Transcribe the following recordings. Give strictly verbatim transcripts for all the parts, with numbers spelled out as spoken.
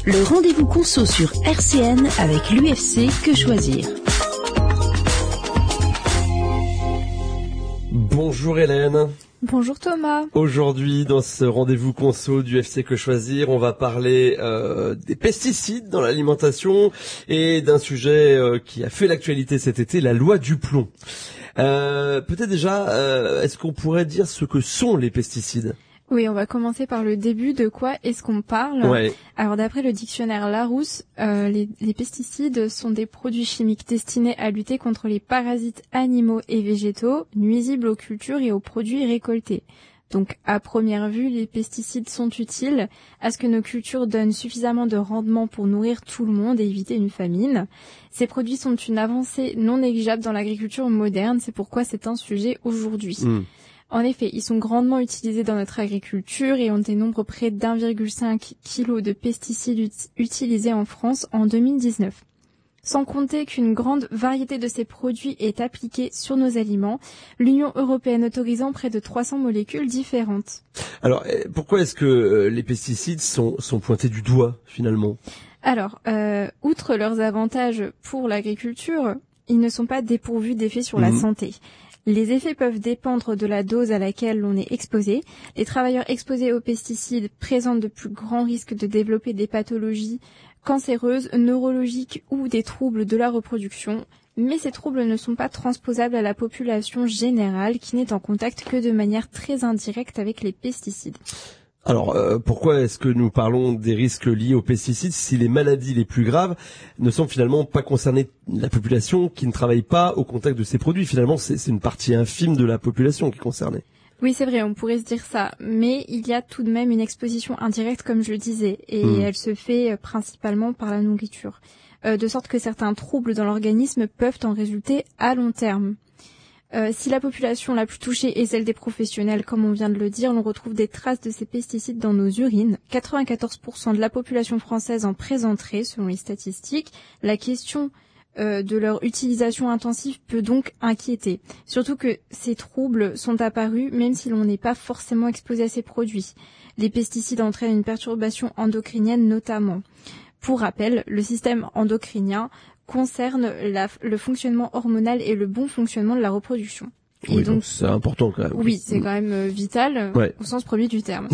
Le rendez-vous conso sur R C N avec l'U F C Que Choisir. Bonjour Hélène. Bonjour Thomas. Aujourd'hui, dans ce rendez-vous conso du F C Que Choisir, on va parler euh, des pesticides dans l'alimentation et d'un sujet euh, qui a fait l'actualité cet été, la loi du plomb. Euh, peut-être déjà, euh, est-ce qu'on pourrait dire ce que sont les pesticides ? Oui, on va commencer par le début. De quoi est-ce qu'on parle ? Ouais. Alors, d'après le dictionnaire Larousse, euh, les, les pesticides sont des produits chimiques destinés à lutter contre les parasites animaux et végétaux, nuisibles aux cultures et aux produits récoltés. Donc, à première vue, les pesticides sont utiles à ce que nos cultures donnent suffisamment de rendement pour nourrir tout le monde et éviter une famine. Ces produits sont une avancée non négligeable dans l'agriculture moderne, c'est pourquoi c'est un sujet aujourd'hui. Mmh. En effet, ils sont grandement utilisés dans notre agriculture et on dénombre près d'un virgule cinq kilos de pesticides ut- utilisés en France en deux mille dix-neuf. Sans compter qu'une grande variété de ces produits est appliquée sur nos aliments, l'Union européenne autorisant près de trois cents molécules différentes. Alors, pourquoi est-ce que les pesticides sont, sont pointés du doigt, finalement ? Alors, euh, outre leurs avantages pour l'agriculture, ils ne sont pas dépourvus d'effets sur mmh. la santé. Les effets peuvent dépendre de la dose à laquelle l'on est exposé. Les travailleurs exposés aux pesticides présentent de plus grands risques de développer des pathologies cancéreuses, neurologiques ou des troubles de la reproduction. Mais ces troubles ne sont pas transposables à la population générale qui n'est en contact que de manière très indirecte avec les pesticides. Alors, euh, pourquoi est-ce que nous parlons des risques liés aux pesticides si les maladies les plus graves ne sont finalement pas concernées la population qui ne travaille pas au contact de ces produits ? Finalement, c'est, c'est une partie infime de la population qui est concernée. Oui, c'est vrai, on pourrait se dire ça. Mais il y a tout de même une exposition indirecte, comme je le disais, et mmh. elle se fait principalement par la nourriture. Euh, de sorte que certains troubles dans l'organisme peuvent en résulter à long terme. Euh, si la population la plus touchée est celle des professionnels, comme on vient de le dire, on retrouve des traces de ces pesticides dans nos urines. quatre-vingt-quatorze pour cent de la population française en présenterait, selon les statistiques. La question euh, de leur utilisation intensive peut donc inquiéter. Surtout que ces troubles sont apparus même si l'on n'est pas forcément exposé à ces produits. Les pesticides entraînent une perturbation endocrinienne notamment. Pour rappel, le système endocrinien concerne la, le fonctionnement hormonal et le bon fonctionnement de la reproduction. Et oui, donc, donc c'est important quand même. Oui, c'est quand même euh, vital ouais. au sens premier du terme.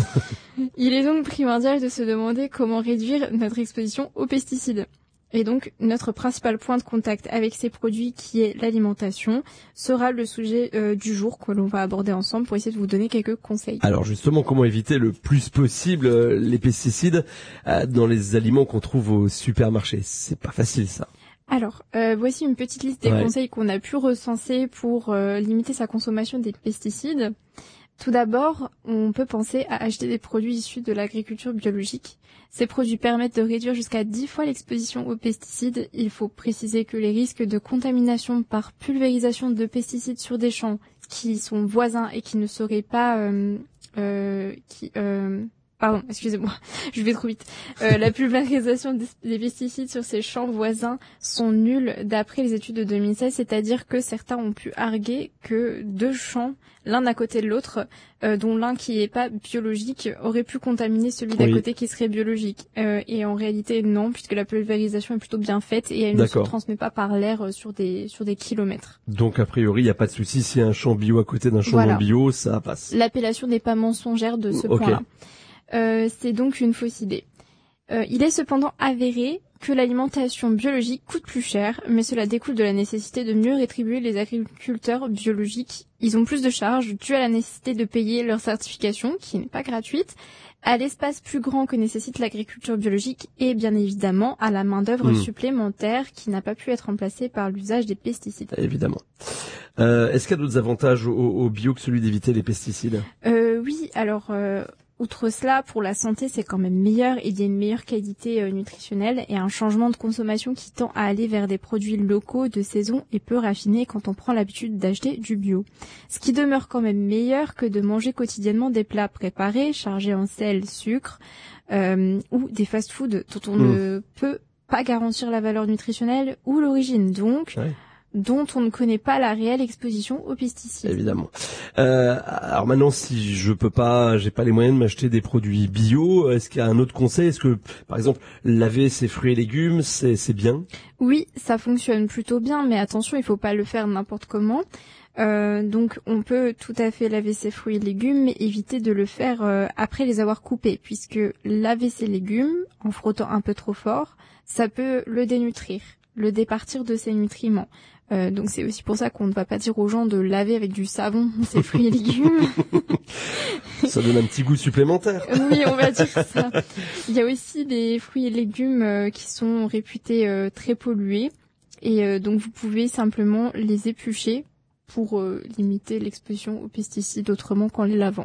Il est donc primordial de se demander comment réduire notre exposition aux pesticides. Et donc, notre principal point de contact avec ces produits, qui est l'alimentation, sera le sujet euh, du jour que l'on va aborder ensemble pour essayer de vous donner quelques conseils. Alors justement, comment éviter le plus possible euh, les pesticides euh, dans les aliments qu'on trouve au supermarché ? C'est pas facile ça. Alors, euh, voici une petite liste des ouais. conseils qu'on a pu recenser pour euh, limiter sa consommation des pesticides. Tout d'abord, on peut penser à acheter des produits issus de l'agriculture biologique. Ces produits permettent de réduire jusqu'à dix fois l'exposition aux pesticides. Il faut préciser que les risques de contamination par pulvérisation de pesticides sur des champs qui sont voisins et qui ne seraient pas... Euh, euh, qui, euh, Pardon, excusez-moi, je vais trop vite. Euh, la pulvérisation des pesticides sur ces champs voisins sont nuls d'après les études de deux mille seize, c'est-à-dire que certains ont pu arguer que deux champs, l'un à côté de l'autre, euh, dont l'un qui n'est pas biologique, aurait pu contaminer celui d'à oui. côté qui serait biologique. Euh, et en réalité, non, puisque la pulvérisation est plutôt bien faite et elle D'accord. ne se transmet pas par l'air sur des sur des kilomètres. Donc a priori, il n'y a pas de souci, s'il y a un champ bio à côté d'un champ voilà. non bio, ça passe. L'appellation n'est pas mensongère de ce okay. point-là. Euh, c'est donc une fausse idée. Euh, il est cependant avéré que l'alimentation biologique coûte plus cher, mais cela découle de la nécessité de mieux rétribuer les agriculteurs biologiques. Ils ont plus de charges dues à la nécessité de payer leur certification, qui n'est pas gratuite, à l'espace plus grand que nécessite l'agriculture biologique et bien évidemment à la main-d'œuvre mmh. supplémentaire qui n'a pas pu être remplacée par l'usage des pesticides. Évidemment. Euh, est-ce qu'il y a d'autres avantages au, au bio que celui d'éviter les pesticides ? euh, Oui, alors... Euh, Outre cela, pour la santé, c'est quand même meilleur. Il y a une meilleure qualité euh, nutritionnelle et un changement de consommation qui tend à aller vers des produits locaux, de saison et peu raffinés quand on prend l'habitude d'acheter du bio. Ce qui demeure quand même meilleur que de manger quotidiennement des plats préparés, chargés en sel, sucre euh, ou des fast-foods dont on mmh. ne peut pas garantir la valeur nutritionnelle ou l'origine. Donc, ouais. dont on ne connaît pas la réelle exposition aux pesticides. Évidemment. Euh, alors maintenant, si je peux pas, j'ai pas les moyens de m'acheter des produits bio, est-ce qu'il y a un autre conseil? Est-ce que, par exemple, laver ses fruits et légumes, c'est, c'est bien? Oui, ça fonctionne plutôt bien, mais attention, il faut pas le faire n'importe comment. Euh, donc on peut tout à fait laver ses fruits et légumes, mais éviter de le faire euh, après les avoir coupés, puisque laver ses légumes en frottant un peu trop fort, ça peut le dénutrir, le départir de ses nutriments. Euh, donc c'est aussi pour ça qu'on ne va pas dire aux gens de laver avec du savon ses fruits et légumes. Ça donne un petit goût supplémentaire. Oui, on va dire ça. Il y a aussi des fruits et légumes euh, qui sont réputés euh, très pollués, et euh, donc vous pouvez simplement les éplucher pour euh, limiter l'exposition aux pesticides autrement qu'en les lavant.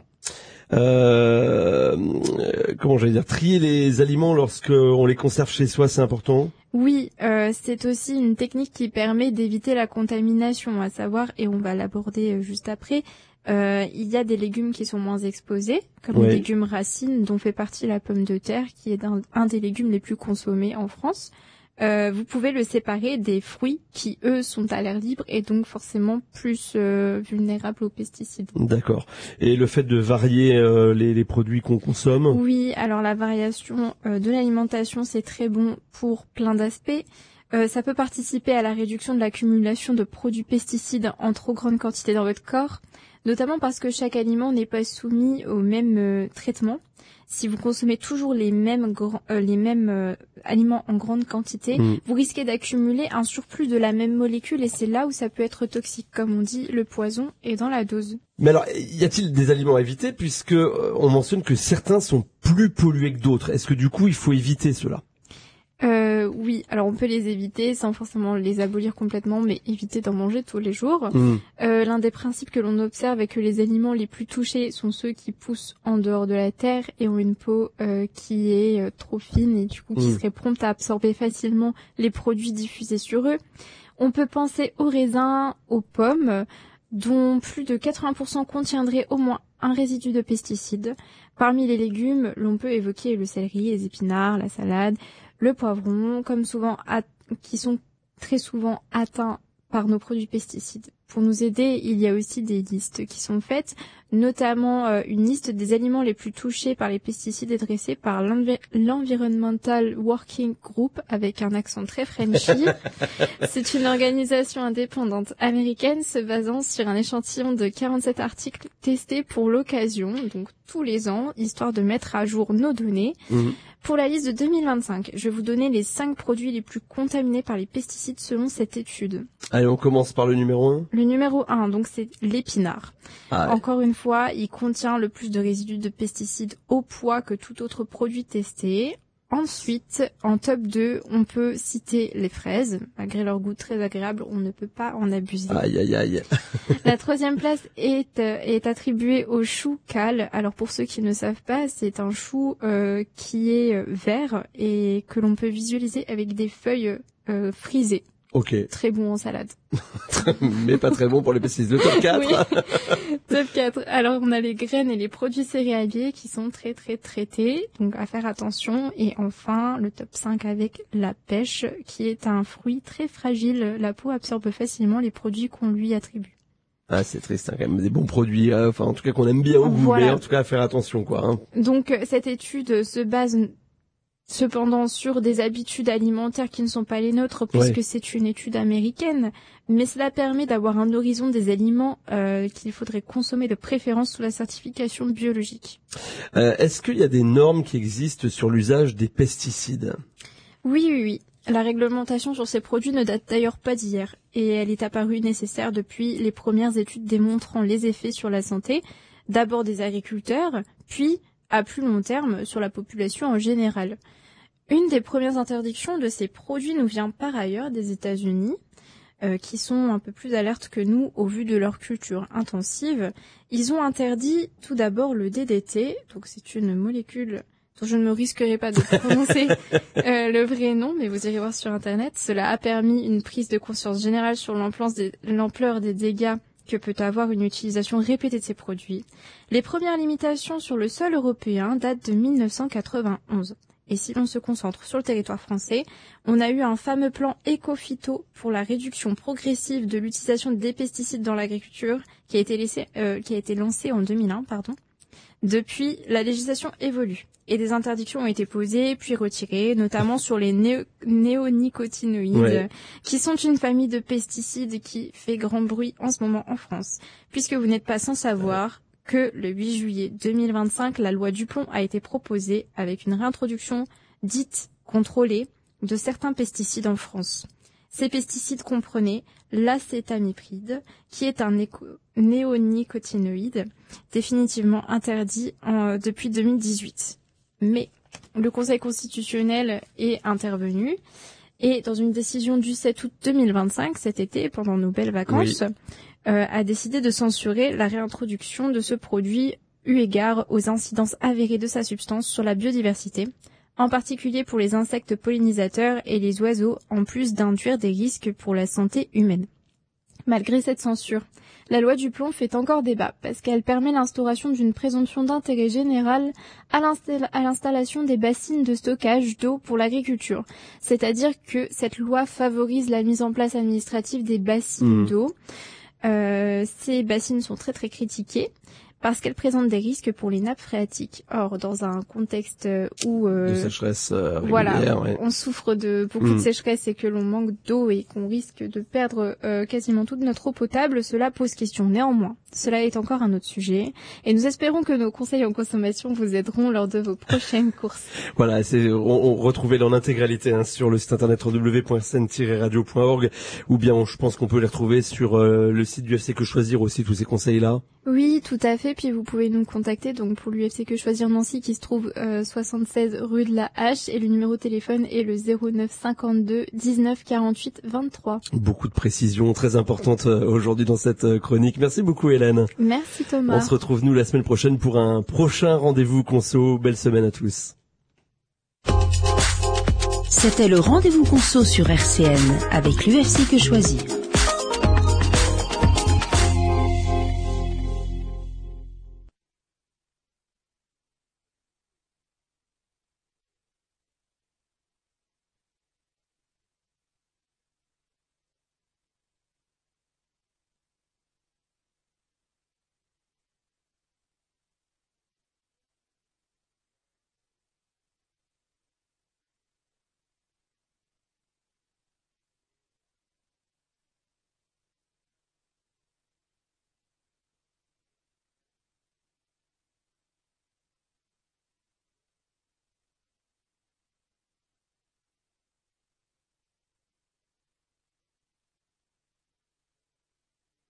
Euh, comment j'allais dire, trier les aliments lorsque on les conserve chez soi, c'est important? Oui, euh, c'est aussi une technique qui permet d'éviter la contamination, à savoir, et on va l'aborder juste après, euh, il y a des légumes qui sont moins exposés, comme oui. les légumes racines dont fait partie la pomme de terre, qui est un, un des légumes les plus consommés en France. Euh, vous pouvez le séparer des fruits qui, eux, sont à l'air libre et donc forcément plus euh, vulnérables aux pesticides. D'accord. Et le fait de varier euh, les, les produits qu'on consomme? Oui, alors la variation euh, de l'alimentation, c'est très bon pour plein d'aspects. Euh, ça peut participer à la réduction de l'accumulation de produits pesticides en trop grande quantité dans votre corps, notamment parce que chaque aliment n'est pas soumis au même euh, traitement. Si vous consommez toujours les mêmes grands, euh, les mêmes euh, aliments en grande quantité, mmh. vous risquez d'accumuler un surplus de la même molécule et c'est là où ça peut être toxique. Comme on dit, le poison est dans la dose. Mais alors, y a-t-il des aliments à éviter puisque euh, on mentionne que certains sont plus pollués que d'autres? Est-ce que du coup, il faut éviter cela? Euh, oui, alors on peut les éviter sans forcément les abolir complètement, mais éviter d'en manger tous les jours. Mmh. Euh, l'un des principes que l'on observe est que les aliments les plus touchés sont ceux qui poussent en dehors de la terre et ont une peau euh, qui est euh, trop fine et du coup qui mmh. serait prompte à absorber facilement les produits diffusés sur eux. On peut penser aux raisins, aux pommes, dont plus de quatre-vingts pour cent contiendraient au moins un résidu de pesticides. Parmi les légumes, l'on peut évoquer le céleri, les épinards, la salade, le poivron, comme souvent at- qui sont très souvent atteints par nos produits pesticides. Pour nous aider, il y a aussi des listes qui sont faites, notamment euh, une liste des aliments les plus touchés par les pesticides est dressée par l'Envi- l'Environmental Working Group avec un accent très Frenchy. C'est une organisation indépendante américaine se basant sur un échantillon de quarante-sept articles testés pour l'occasion, donc tous les ans, histoire de mettre à jour nos données. Mmh. Pour la liste de deux mille vingt-cinq, je vais vous donner les cinq produits les plus contaminés par les pesticides selon cette étude. Allez, on commence par le numéro un. Le numéro un, donc c'est l'épinard. Ah ouais. Encore une fois, il contient le plus de résidus de pesticides au poids que tout autre produit testé. Ensuite, en top deux, on peut citer les fraises. Malgré leur goût très agréable, on ne peut pas en abuser. Aïe, aïe, aïe. La troisième place est, euh, est attribuée au chou cal. Alors pour ceux qui ne savent pas, c'est un chou euh, qui est euh, vert et que l'on peut visualiser avec des feuilles euh, frisées. Ok. Très bon en salade. Mais pas très bon pour les pesticides. Le top quatre. Oui. Top quatre. Alors, on a les graines et les produits céréaliers qui sont très, très traités. Donc, à faire attention. Et enfin, le top cinq avec la pêche, qui est un fruit très fragile. La peau absorbe facilement les produits qu'on lui attribue. Ah, c'est triste, hein, quand même, des bons produits, hein, enfin, en tout cas, qu'on aime bien au goût, voilà. Mais en tout cas, à faire attention, quoi, hein. Donc, cette étude se base cependant sur des habitudes alimentaires qui ne sont pas les nôtres puisque ouais. c'est une étude américaine, mais cela permet d'avoir un horizon des aliments euh, qu'il faudrait consommer de préférence sous la certification biologique. Euh, est-ce qu'il y a des normes qui existent sur l'usage des pesticides ? Oui, oui, oui. La réglementation sur ces produits ne date d'ailleurs pas d'hier et elle est apparue nécessaire depuis les premières études démontrant les effets sur la santé, d'abord des agriculteurs, puis à plus long terme sur la population en général. Une des premières interdictions de ces produits nous vient par ailleurs des États-Unis, euh, qui sont un peu plus alertes que nous au vu de leur culture intensive. Ils ont interdit tout d'abord le D D T, donc c'est une molécule dont je ne me risquerai pas de prononcer euh, le vrai nom, mais vous irez voir sur Internet. Cela a permis une prise de conscience générale sur l'ampleur des, l'ampleur des dégâts que peut avoir une utilisation répétée de ces produits. Les premières limitations sur le sol européen datent de mille neuf cent quatre-vingt-onze. Et si l'on se concentre sur le territoire français, on a eu un fameux plan éco-phyto pour la réduction progressive de l'utilisation des pesticides dans l'agriculture qui a été, laissé, euh, qui a été lancé en deux mille un. Pardon. Depuis, la législation évolue et des interdictions ont été posées puis retirées, notamment sur les néo- néonicotinoïdes, ouais. qui sont une famille de pesticides qui fait grand bruit en ce moment en France. Puisque vous n'êtes pas sans savoir que le huit juillet deux mille vingt-cinq, la loi Duplon a été proposée avec une réintroduction dite contrôlée de certains pesticides en France. Ces pesticides comprenaient l'acétamipride, qui est un éco- néonicotinoïde définitivement interdit en, depuis deux mille dix-huit. Mais le Conseil constitutionnel est intervenu et dans une décision du sept août deux mille vingt-cinq, cet été, pendant nos belles vacances, oui. euh, a décidé de censurer la réintroduction de ce produit eu égard aux incidences avérées de sa substance sur la biodiversité, en particulier pour les insectes pollinisateurs et les oiseaux, en plus d'induire des risques pour la santé humaine. Malgré cette censure, la loi Duplon fait encore débat parce qu'elle permet l'instauration d'une présomption d'intérêt général à, l'install- à l'installation des bassines de stockage d'eau pour l'agriculture. C'est-à-dire que cette loi favorise la mise en place administrative des bassines mmh. d'eau. Euh, ces bassines sont très très critiquées parce qu'elles présentent des risques pour les nappes phréatiques. Or, dans un contexte où euh, de sécheresse euh, voilà, ouais. on souffre de beaucoup mmh. de sécheresse et que l'on manque d'eau et qu'on risque de perdre euh, quasiment toute notre eau potable, cela pose question. Néanmoins, cela est encore un autre sujet et nous espérons que nos conseils en consommation vous aideront lors de vos prochaines courses. Voilà, c'est on, on retrouvez en intégralité hein, sur le site internet w w w point s n tiret radio point org ou bien on, je pense qu'on peut les retrouver sur euh, le site du U F C Que Choisir aussi, tous ces conseils-là. Oui, tout à fait. Puis vous pouvez nous contacter donc pour l'U F C Que Choisir Nancy qui se trouve euh, soixante-seize rue de la Hache et le numéro de téléphone est le zéro neuf cinquante-deux dix-neuf quarante-huit vingt-trois. Beaucoup de précisions très importantes euh, aujourd'hui dans cette euh, chronique. Merci beaucoup Hélène. Merci Thomas. On se retrouve nous la semaine prochaine pour un prochain rendez-vous conso. Belle semaine à tous. C'était le rendez-vous conso sur R C N avec l'U F C Que Choisir.